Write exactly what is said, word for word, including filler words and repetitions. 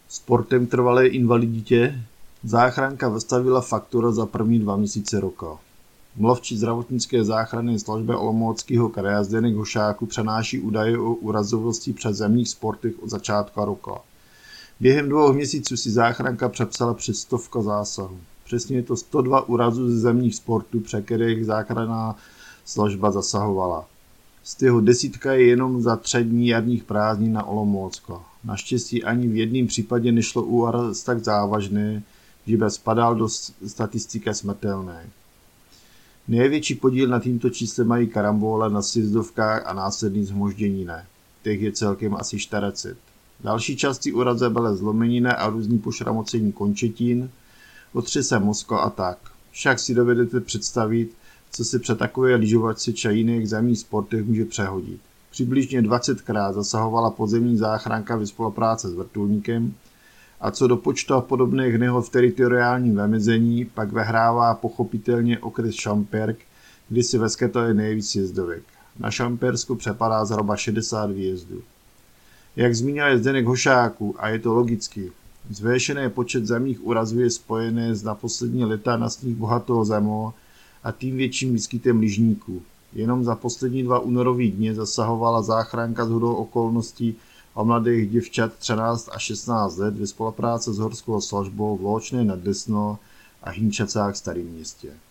Sportem trvalé invaliditě záchranka vystavila faktura za první dva měsíce roka. Mluvčí zdravotnické záchranné služby Olomouckého kraje Zdeněk Hošák přenáší údaje o úrazovosti při zemních sportech od začátku roka. Během dvou měsíců si záchranka přepsala přes stovka zásahů. Přesně je to sto dva úrazů ze zemních sportů, při kterých záchranná služba zasahovala. Z toho desítka je jenom za tři dní jarních prázdnin na Olomoucko. Naštěstí ani v jednom případě nešlo úraz tak závažný, že by spadal do statistiky smrtelné. Největší podíl na tímto čísle mají karambole na sjezdovkách a následný zhmožděniny. Těch je celkem asi čtyřicet. Další části úraze byly zlomeniny a různý pošramocení končetin, otřese mozku a tak. Však si dovedete představit, co se při takové lyžovačce či jiných zemních sportech může přehodit. Přibližně dvacetkrát zasahovala podzemní záchranka ve spolupráci s vrtulníkem a co do počtu podobných nehod v teritoriálním vymezení pak vyhrává pochopitelně okres Šamperk, kdy si vyskytuje nejvíc sjezdovek. Na Šampersku přepadá zhruba šedesát výjezdů. Jak zmínil Zdeněk Hošáku, a je to logicky, zvýšený počet zemních úrazů je spojený s na poslední léta na sníh bohatou zemou a tím větším výskytem lyžníků. Jenom za poslední dva únorový dny zasahovala záchranka shodou okolností o mladých děvčat třináct a šestnáct let ve spolupráci s horskou službou v Loučné nad Desnou a Hynčacách Starém Městě.